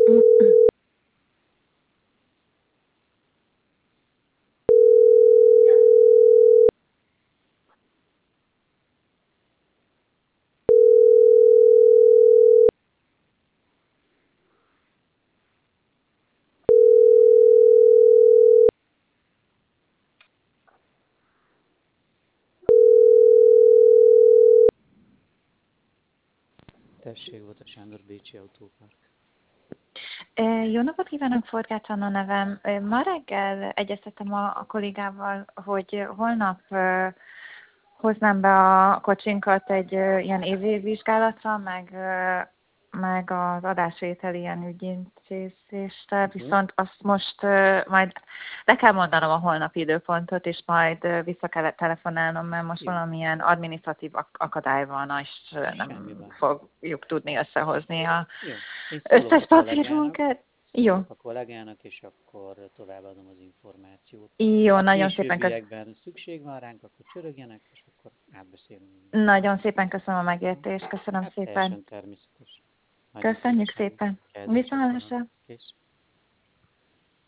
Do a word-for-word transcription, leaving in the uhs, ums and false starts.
Tessék, volt a Sándor Bécsi Autópark. Jó napot kívánok, Forgács Anna nevem. Ma reggel egyeztettem a, a kollégával, hogy holnap uh, hoznám be a kocsinkat egy uh, ilyen évvizsgálatra, meg, uh, meg az adásvételi ilyen ügyintézésre, Uh-huh. viszont azt most uh, majd le kell mondanom a holnapi időpontot, és majd uh, vissza kell telefonálnom, mert most Jó. valamilyen adminisztratív akadály van, és uh, nem fogjuk tudni összehozni a Jó. Én szólok összes a kollégának, papírunkat. Jó. szólok a kollégának, és akkor továbbadom az információt. Jó, Ha nagyon szépen köszönöm. későbbiekben szükség van ránk, akkor csörögjenek, és akkor átbeszélünk. Nagyon szépen köszönöm a megértést, köszönöm Hát szépen. teljesen természetes. Nagyon Köszönjük szívesen. szépen. Kezdjük Viszontlátásra. Kész.